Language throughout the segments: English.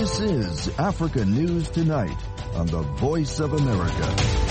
This is Africa News Tonight on the Voice of America.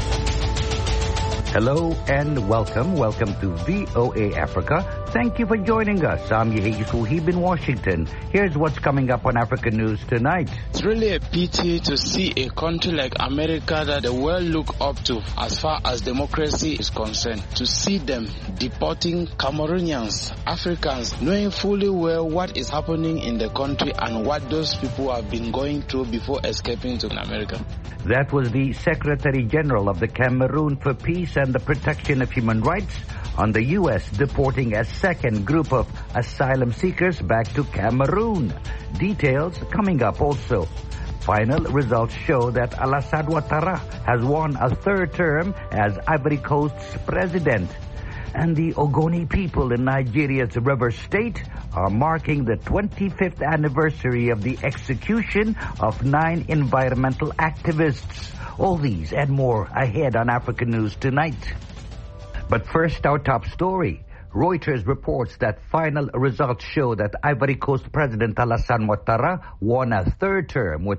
Hello and welcome. Welcome to VOA Africa. Thank you for joining us. I'm Yehiyu Suhib in Washington. Here's what's coming up on Africa News Tonight. It's really a pity to see a country like America that the world look up to as far as democracy is concerned, to see them deporting Cameroonians, Africans, knowing fully well what is happening in the country and what those people have been going through before escaping to America. That was the Secretary General of the Cameroon for Peace and the Protection of Human Rights on the U.S. deporting a second group of asylum seekers back to Cameroon. Details coming up also. Final results show that Alassane Ouattara has won a third term as Ivory Coast's president. And the Ogoni people in Nigeria's River State are marking the 25th anniversary of the execution of 9 environmental activists. All these and more ahead on Africa News Tonight. But first, our top story. Reuters reports that final results show that Ivory Coast President Alassane Ouattara won a third term with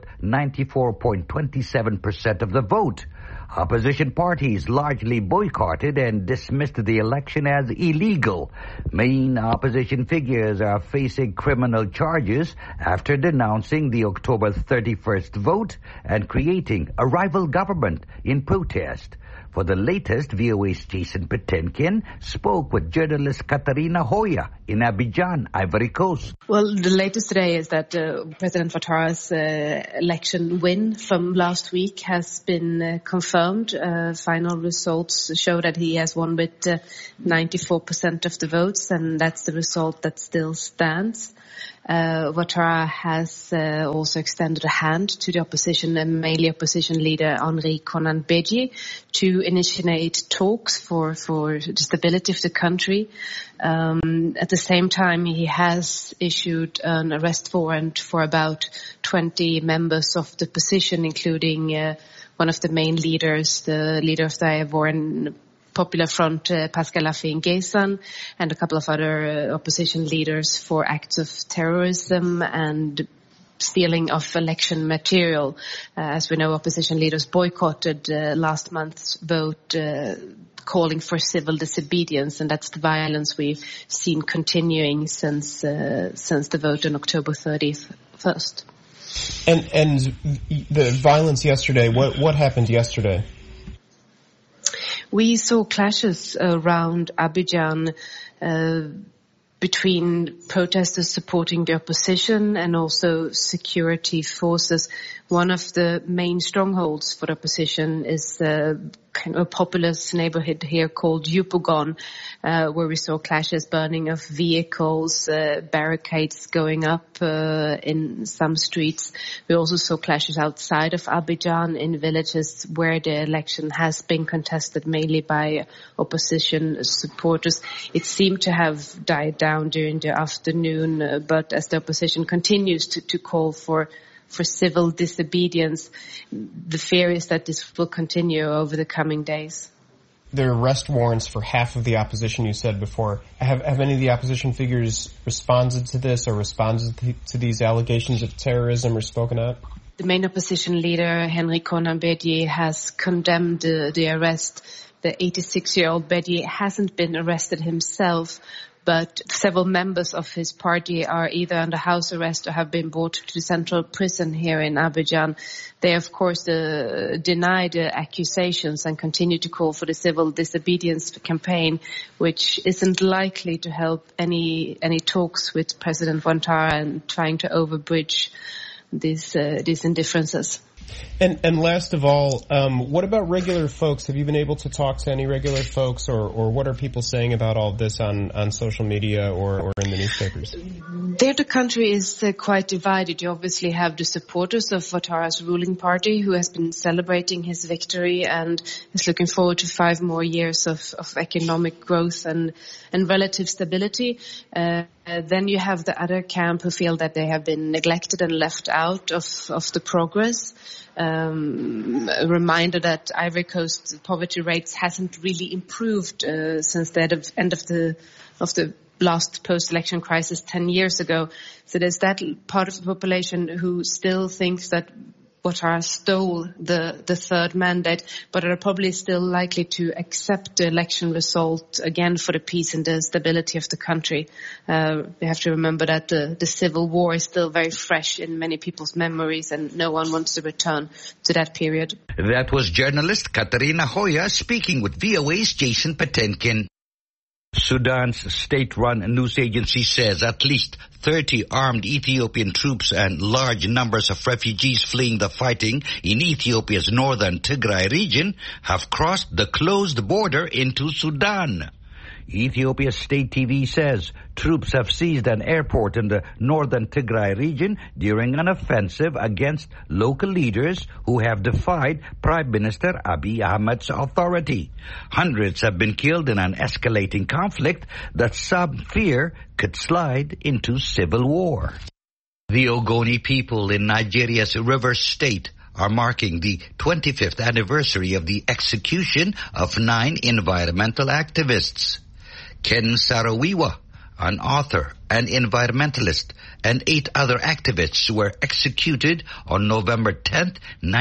94.27% of the vote. Opposition parties largely boycotted and dismissed the election as illegal. Main opposition figures are facing criminal charges after denouncing the October 31st vote and creating a rival government in protest. For the latest, VOA's Jason Patinkin spoke with journalist Katarina Hoya in Abidjan, Ivory Coast. Well, the latest today is that President Ouattara's election win from last week has been confirmed. Final results show that he has won with 94% of the votes, and that's the result that still stands. Ouattara has also extended a hand to the opposition, mainly opposition leader Henri Konan Bédié, to initiate talks for the stability of the country. At the same time, he has issued an arrest warrant for about 20 members of the opposition, including one of the main leaders, the leader of the Ivorian Popular Front, Pascal Affi-N'Guessan, and a couple of other opposition leaders for acts of terrorism and stealing of election material. As we know, opposition leaders boycotted last month's vote, calling for civil disobedience, and that's the violence we've seen continuing since the vote on October 31st. And the violence yesterday, what happened yesterday? We saw clashes around Abidjan between protesters supporting the opposition and also security forces. One of the main strongholds for the opposition is kind of a populous neighborhood here called Yopougon, where we saw clashes, burning of vehicles, barricades going up in some streets. We also saw clashes outside of Abidjan in villages where the election has been contested mainly by opposition supporters. It seemed to have died down during the afternoon, but as the opposition continues to call for civil disobedience, the fear is that this will continue over the coming days. There are arrest warrants for half of the opposition, you said before. Have any of the opposition figures responded to this or responded to these allegations of terrorism or spoken out? The main opposition leader, Henri Konan Bédié, has condemned the arrest. The 86-year-old Bédié hasn't been arrested himself, but several members of his party are either under house arrest or have been brought to the central prison here in Abidjan. They, of course, deny the accusations and continue to call for the civil disobedience campaign, which isn't likely to help any talks with President Ouattara and trying to overbridge these indifferences. And last of all, what about regular folks? Have you been able to talk to any regular folks, or what are people saying about all this on social media or in the newspapers? There the country is quite divided. You obviously have the supporters of Ouattara's ruling party, who has been celebrating his victory and is looking forward to 5 more years of economic growth and relative stability. Then you have the other camp who feel that they have been neglected and left out of the progress. A reminder that Ivory Coast poverty rates hasn't really improved since the end of the last post-election crisis 10 years ago. So there's that part of the population who still thinks that Ouattara stole the third mandate, but are probably still likely to accept the election result again for the peace and the stability of the country. We have to remember that the civil war is still very fresh in many people's memories, and no one wants to return to that period. That was journalist Katarina Hoya speaking with VOA's Jason Patenkin. Sudan's state-run news agency says at least 30 armed Ethiopian troops and large numbers of refugees fleeing the fighting in Ethiopia's northern Tigray region have crossed the closed border into Sudan. Ethiopia State TV says troops have seized an airport in the northern Tigray region during an offensive against local leaders who have defied Prime Minister Abiy Ahmed's authority. Hundreds have been killed in an escalating conflict that some fear could slide into civil war. The Ogoni people in Nigeria's Rivers State are marking the 25th anniversary of the execution of 9 environmental activists. Ken Saro-Wiwa, an author, an environmentalist, and 8 other activists were executed on November 10th,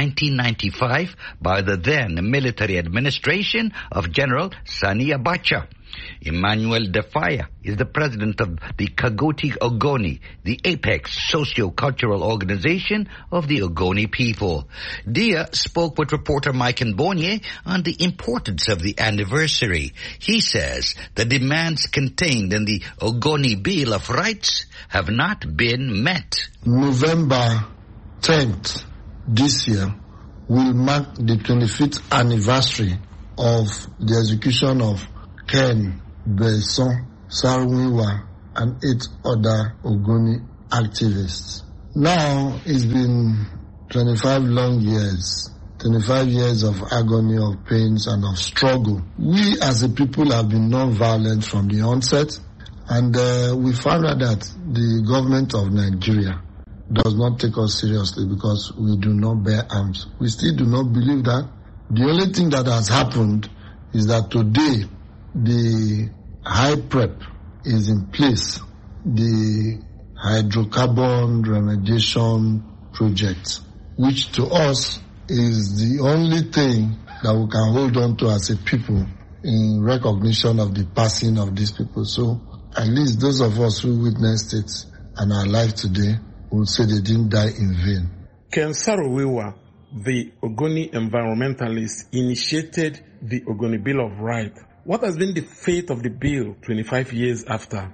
1995 by the then military administration of General Sani Abacha. Emmanuel Defaya is the president of the Kagoti Ogoni, the apex socio-cultural organization of the Ogoni people. Dia spoke with reporter Mike Mbonye on the importance of the anniversary. He says the demands contained in the Ogoni Bill of Rights have not been met. November 10th this year will mark the 25th anniversary of the execution of Ken Beson, Saro-Wiwa, and 8 other Ogoni activists. Now it's been 25 long years, 25 years of agony, of pains, and of struggle. We as a people have been non-violent from the onset, and we found out that the government of Nigeria does not take us seriously because we do not bear arms. We still do not believe that. The only thing that has happened is that today the high prep is in place, the hydrocarbon remediation project, which to us is the only thing that we can hold on to as a people in recognition of the passing of these people. So at least those of us who witnessed it and are alive today will say they didn't die in vain. Ken Saro-Wiwa, the Ogoni environmentalist, initiated the Ogoni Bill of Rights. What has been the fate of the bill 25 years after?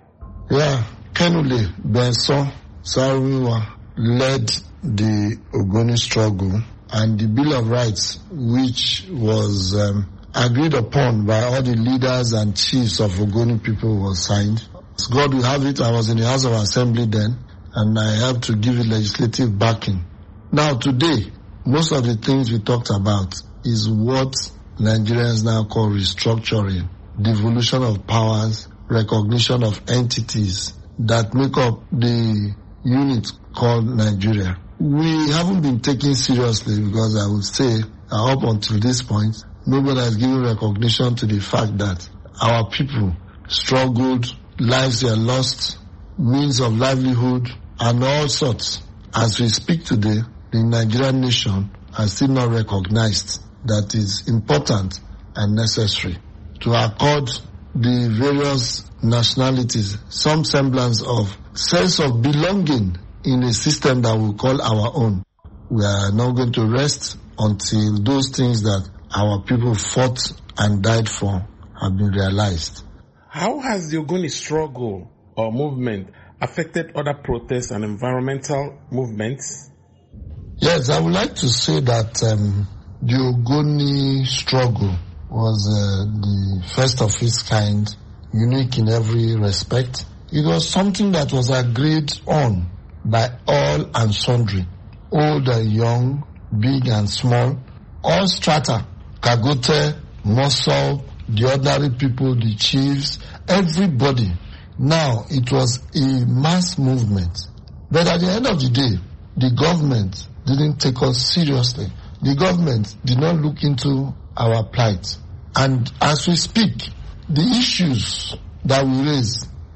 Kenule Benson Saro-Wiwa led the Ogoni struggle, and the Bill of Rights, which was agreed upon by all the leaders and chiefs of Ogoni people, was signed. As God will have it, I was in the House of Assembly then, and I have to give it legislative backing. Now today, most of the things we talked about is what Nigerians now call restructuring, devolution of powers, recognition of entities that make up the unit called Nigeria. We haven't been taken seriously because I would say up until this point, nobody has given recognition to the fact that our people struggled, lives were lost, means of livelihood, and all sorts. As we speak today, the Nigerian nation has still not recognized that is important and necessary to accord the various nationalities some semblance of sense of belonging in a system that we call our own. We are not going to rest until those things that our people fought and died for have been realized. How has the Ogoni struggle or movement affected other protests and environmental movements? Yes, I would like to say that the Ogoni struggle was the first of its kind, unique in every respect. It was something that was agreed on by all and sundry, old and young, big and small, all strata, Kagote, Mosul, the ordinary people, the chiefs, everybody. Now, it was a mass movement. But at the end of the day, the government didn't take us seriously. The government did not look into our plight. And as we speak, the issues that we raise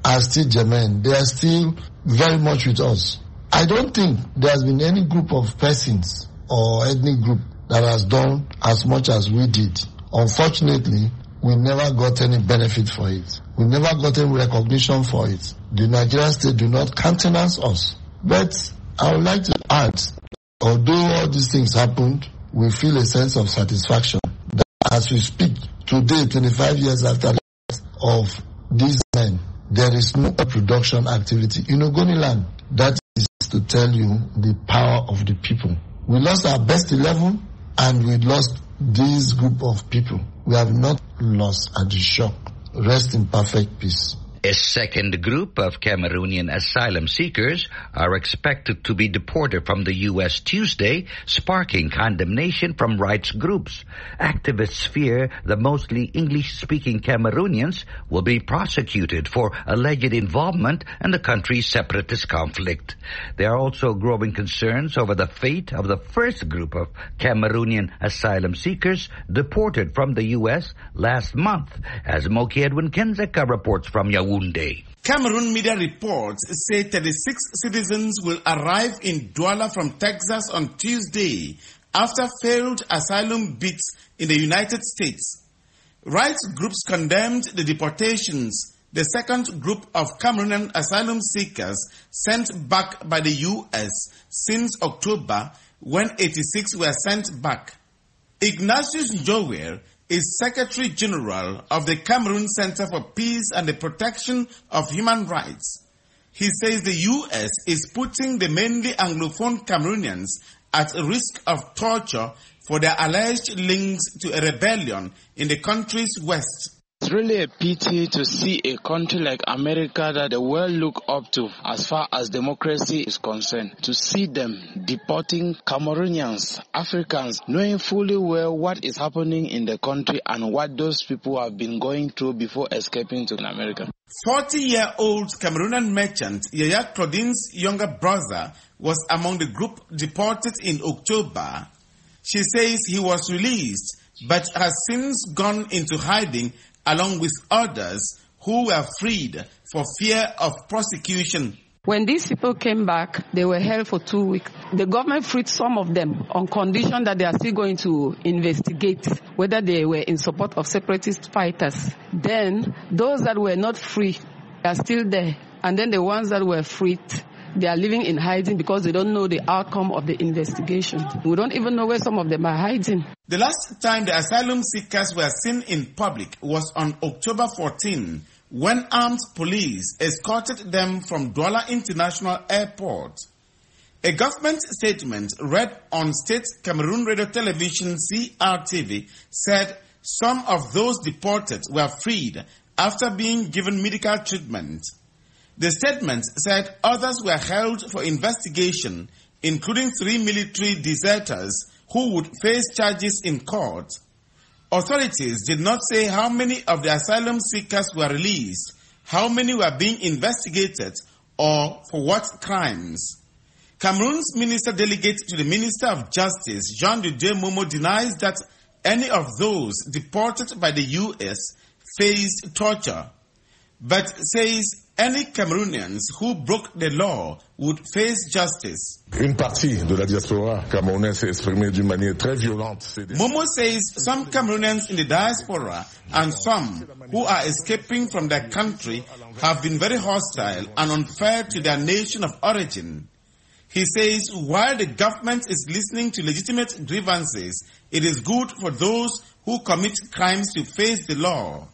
are still germane. They are still very much with us. I don't think there has been any group of persons or ethnic group that has done as much as we did. Unfortunately, we never got any benefit for it. We never got any recognition for it. The Nigerian state do not countenance us. But I would like to add, although all these things happened, we feel a sense of satisfaction that as we speak today, 25 years after the death of these men, there is no production activity in Ogoniland. That is to tell you the power of the people. We lost our best 11 and we lost this group of people. We have not lost at the shock. Rest in perfect peace. A second group of Cameroonian asylum seekers are expected to be deported from the U.S. Tuesday, sparking condemnation from rights groups. Activists fear the mostly English-speaking Cameroonians will be prosecuted for alleged involvement in the country's separatist conflict. There are also growing concerns over the fate of the first group of Cameroonian asylum seekers deported from the U.S. last month, as Moki Edwin Kenzeka reports from Yaoundé. Cameroon media reports say 36 citizens will arrive in Douala from Texas on Tuesday after failed asylum bids in the United States. Rights groups condemned the deportations, the second group of Cameroonian asylum seekers sent back by the U.S. since October, when 86 were sent back. Ignatius Njower is Secretary General of the Cameroon Center for Peace and the Protection of Human Rights. He says the U.S. is putting the mainly Anglophone Cameroonians at risk of torture for their alleged links to a rebellion in the country's west. It's really a pity to see a country like America that the world look up to as far as democracy is concerned, to see them deporting Cameroonians, Africans, knowing fully well what is happening in the country and what those people have been going through before escaping to America. 40-year-old Cameroonian merchant Yaya Claudine's younger brother was among the group deported in October. She says he was released but has since gone into hiding along with others who were freed for fear of prosecution. When these people came back, they were held for 2 weeks. The government freed some of them on condition that they are still going to investigate whether they were in support of separatist fighters. Then those that were not free are still there. And then the ones that were freed, they are living in hiding because they don't know the outcome of the investigation. We don't even know where some of them are hiding. The last time the asylum seekers were seen in public was on October 14, when armed police escorted them from Douala International Airport. A government statement read on State Cameroon Radio Television CRTV said some of those deported were freed after being given medical treatment. The statement said others were held for investigation, including 3 military deserters who would face charges in court. Authorities did not say how many of the asylum seekers were released, how many were being investigated, or for what crimes. Cameroon's minister delegate to the Minister of Justice, Jean Didier Momo, denies that any of those deported by the U.S. faced torture, but says any Cameroonians who broke the law would face justice. Une partie de la diaspora camerounaise s'est exprimée d'une manière très violente. Momo says some Cameroonians in the diaspora and some who are escaping from their country have been very hostile and unfair to their nation of origin. He says while the government is listening to legitimate grievances, it is good for those who commit crimes to face the law.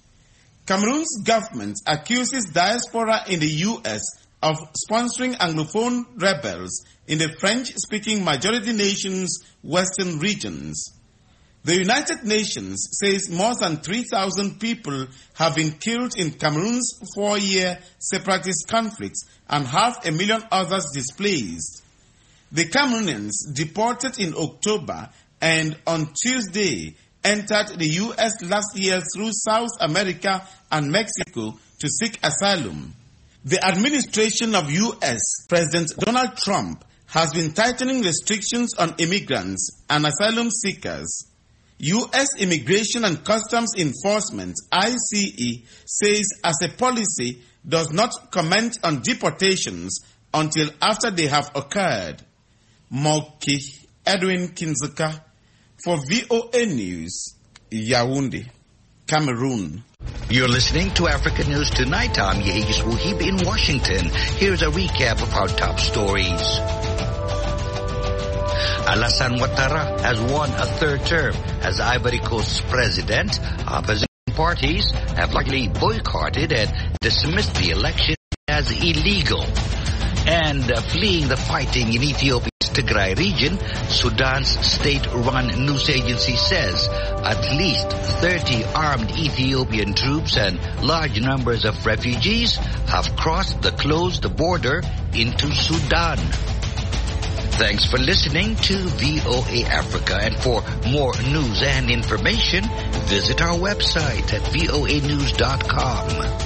Cameroon's government accuses diaspora in the U.S. of sponsoring Anglophone rebels in the French-speaking majority nation's western regions. The United Nations says more than 3,000 people have been killed in Cameroon's 4-year separatist conflicts and 500,000 others displaced. The Cameroonians deported in October and on Tuesday entered the U.S. last year through South America and Mexico to seek asylum. The administration of U.S. President Donald Trump has been tightening restrictions on immigrants and asylum seekers. U.S. Immigration and Customs Enforcement, ICE, says as a policy, does not comment on deportations until after they have occurred. Moki Edwin Kinzuka for VOA News, Yaoundé, Cameroon. You're listening to Africa News Tonight. I'm Yehis Wuhib in Washington. Here's a recap of our top stories. Alassane Ouattara has won a third term as Ivory Coast's president. Opposition parties have likely boycotted and dismissed the election as illegal. And fleeing the fighting in Ethiopia's Tigray region, Sudan's state-run news agency says at least 30 armed Ethiopian troops and large numbers of refugees have crossed the closed border into Sudan. Thanks for listening to VOA Africa, and for more news and information, visit our website at voanews.com.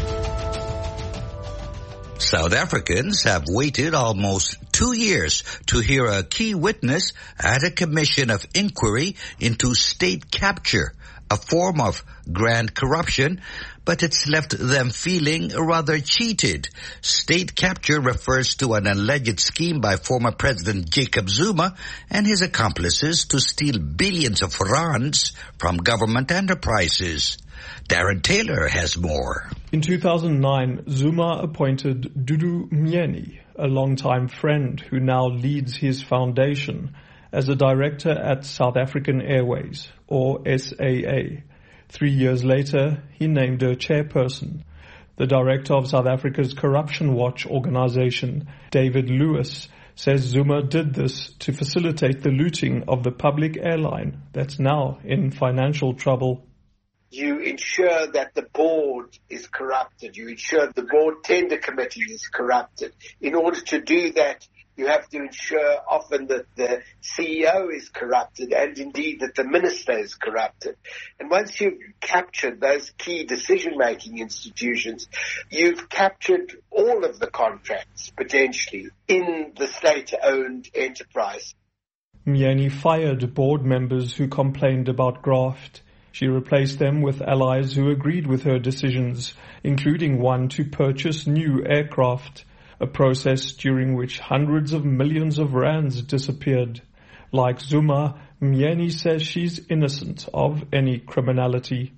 South Africans have waited almost 2 years to hear a key witness at a commission of inquiry into state capture, a form of grand corruption, but it's left them feeling rather cheated. State capture refers to an alleged scheme by former President Jacob Zuma and his accomplices to steal billions of rands from government enterprises. Darren Taylor has more. In 2009, Zuma appointed Dudu Myeni, a longtime friend who now leads his foundation, as a director at South African Airways, or SAA. 3 years later, he named her chairperson. The director of South Africa's Corruption Watch organization, David Lewis, says Zuma did this to facilitate the looting of the public airline that's now in financial trouble. You ensure that the board is corrupted. You ensure the board tender committee is corrupted. In order to do that, you have to ensure often that the CEO is corrupted and indeed that the minister is corrupted. And once you've captured those key decision-making institutions, you've captured all of the contracts, potentially, in the state-owned enterprise. Myeni fired board members who complained about graft. She replaced them with allies who agreed with her decisions, including one to purchase new aircraft, a process during which hundreds of millions of rands disappeared. Like Zuma, Myeni says she's innocent of any criminality.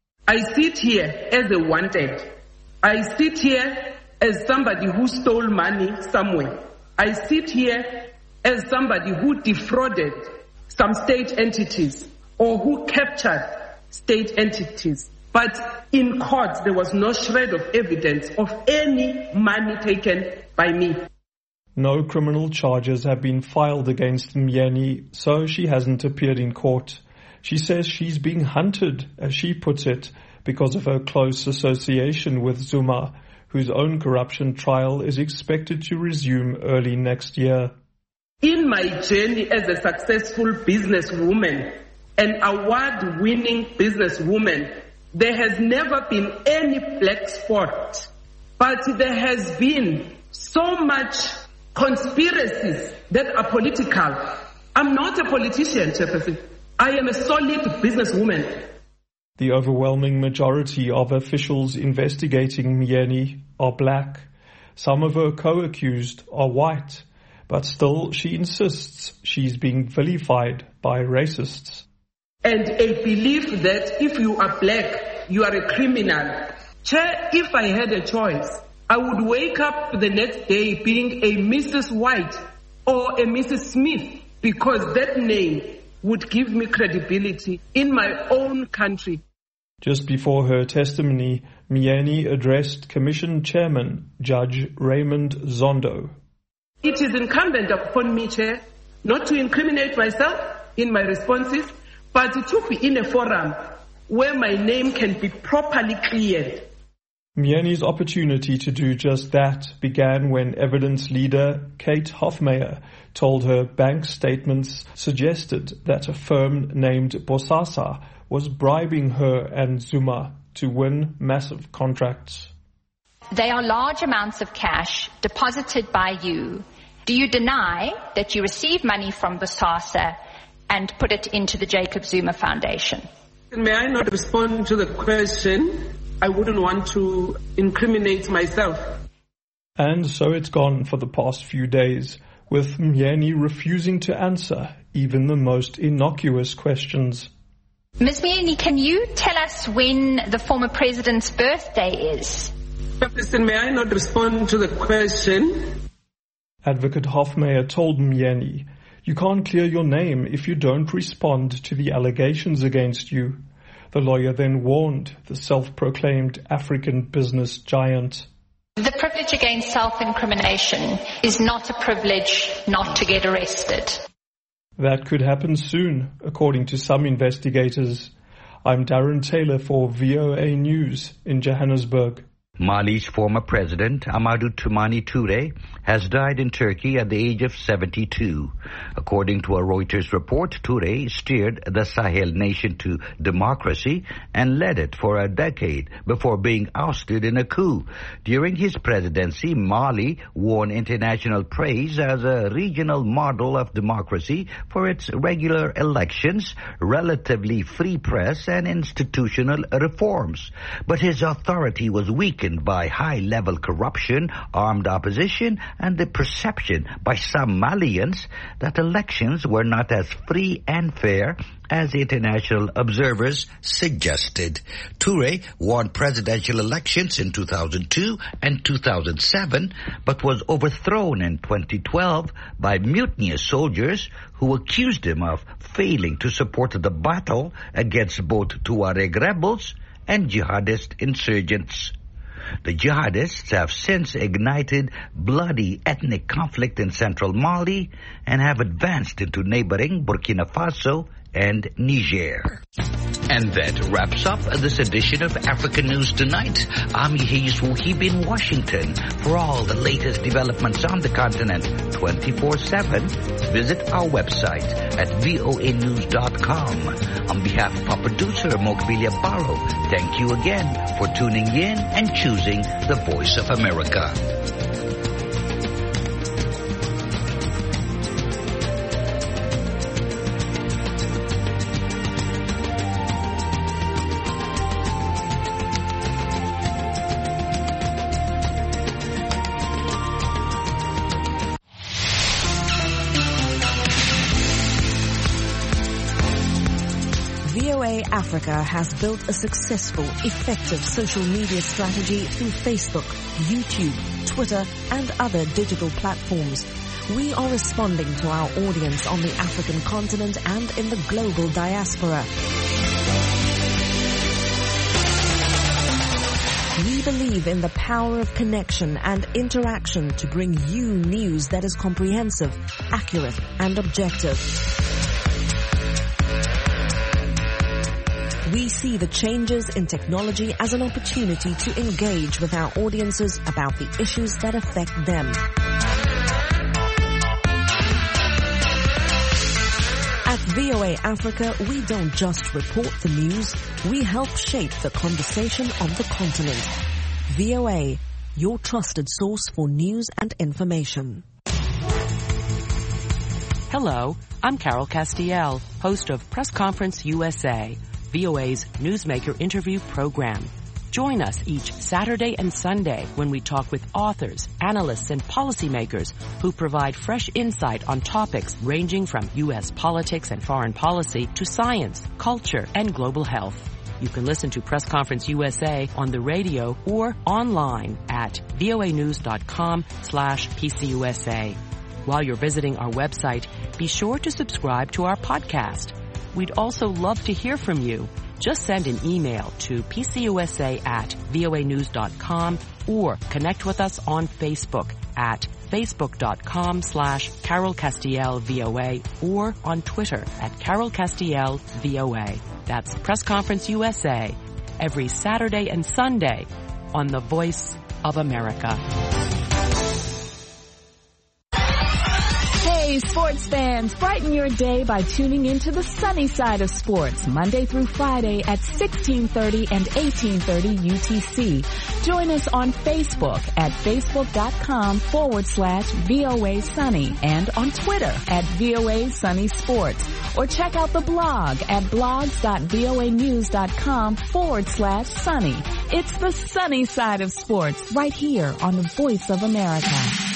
I sit here as a wanted. I sit here as somebody who stole money somewhere. I sit here as somebody who defrauded some state entities or who captured state entities. But in court, there was no shred of evidence of any money taken by me. No criminal charges have been filed against Myeni, so she hasn't appeared in court. She says she's being hunted, as she puts it, because of her close association with Zuma, whose own corruption trial is expected to resume early next year. In my journey as a successful businesswoman, an award-winning businesswoman, there has never been any black spot, but there has been so much conspiracies that are political. I'm not a politician, Chairperson. I am a solid businesswoman. The overwhelming majority of officials investigating Myeni are black. Some of her co-accused are white, but still she insists she's being vilified by racists. And a belief that if you are black, you are a criminal. Chair, if I had a choice, I would wake up the next day being a Mrs. White or a Mrs. Smith, because that name would give me credibility in my own country. Just before her testimony, Myeni addressed Commission Chairman Judge Raymond Zondo. It is incumbent upon me, Chair, not to incriminate myself in my responses, but to be in a forum where my name can be properly cleared. Myeni's opportunity to do just that began when evidence leader Kate Hofmeyer told her bank statements suggested that a firm named Bosasa was bribing her and Zuma to win massive contracts. They are large amounts of cash deposited by you. Do you deny that you received money from Bosasa and put it into the Jacob Zuma Foundation? May I not respond to the question? I wouldn't want to incriminate myself. And so it's gone for the past few days, with Myeni refusing to answer even the most innocuous questions. Ms. Myeni, can you tell us when the former president's birthday is? Listen, may I not respond to the question? Advocate Hofmeyr told Myeni, "You can't clear your name if you don't respond to the allegations against you." The lawyer then warned the self-proclaimed African business giant. The privilege against self-incrimination is not a privilege not to get arrested. That could happen soon, according to some investigators. I'm Darren Taylor for VOA News in Johannesburg. Mali's former president, Amadou Toumani Touré, has died in Turkey at the age of 72. According to a Reuters report, Touré steered the Sahel nation to democracy and led it for a decade before being ousted in a coup. During his presidency, Mali won international praise as a regional model of democracy for its regular elections, relatively free press, and institutional reforms. But his authority was weakened by high-level corruption, armed opposition, and the perception by some Malians that elections were not as free and fair as international observers suggested. Touré won presidential elections in 2002 and 2007, but was overthrown in 2012 by mutinous soldiers who accused him of failing to support the battle against both Tuareg rebels and jihadist insurgents. The jihadists have since ignited bloody ethnic conflict in central Mali and have advanced into neighboring Burkina Faso and Niger. And that wraps up this edition of African News Tonight. I'm Yehis Wuhib in Washington. For all the latest developments on the continent 24/7, visit our website at voanews.com. On behalf of our producer, Mokbilia Barrow, thank you again for tuning in and choosing the Voice of America. Africa has built a successful, effective social media strategy through Facebook, YouTube, Twitter, and other digital platforms. We are responding to our audience on the African continent and in the global diaspora. We believe in the power of connection and interaction to bring you news that is comprehensive, accurate, and objective. We see the changes in technology as an opportunity to engage with our audiences about the issues that affect them. At VOA Africa, we don't just report the news, we help shape the conversation on the continent. VOA, your trusted source for news and information. Hello, I'm Carol Castiel, host of Press Conference USA, VOA's Newsmaker interview program. Join us each Saturday and Sunday when we talk with authors, analysts, and policymakers who provide fresh insight on topics ranging from U.S. politics and foreign policy to science, culture, and global health. You can listen to Press Conference USA on the radio or online at voanews.com/PCUSA. While you're visiting our website, be sure to subscribe to our podcast. We'd also love to hear from you. Just send an email to pcusa@voanews.com or connect with us on Facebook at facebook.com/CarolCastielVOA or on Twitter at CarolCastielVOA. That's Press Conference USA every Saturday and Sunday on the Voice of America. Hey, Hey, sports fans, brighten your day by tuning into the sunny side of sports, Monday through Friday at 1630 and 1830 UTC. Join us on Facebook at facebook.com/VOA Sunny and on Twitter at VOA Sunny Sports. Or check out the blog at blogs.voanews.com/sunny. It's the sunny side of sports right here on the Voice of America.